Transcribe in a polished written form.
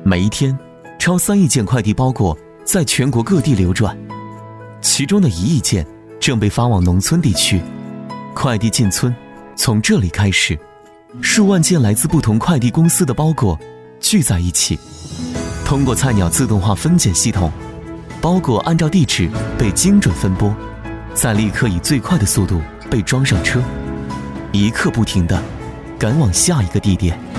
每一天，超3亿件快递包裹在全国各地流转，其中的1亿件正被发往农村地区。快递进村从这里开始，数万件来自不同快递公司的包裹聚在一起，通过菜鸟自动化分拣系统，包裹按照地址被精准分拨，再立刻以最快的速度被装上车，一刻不停地赶往下一个地点。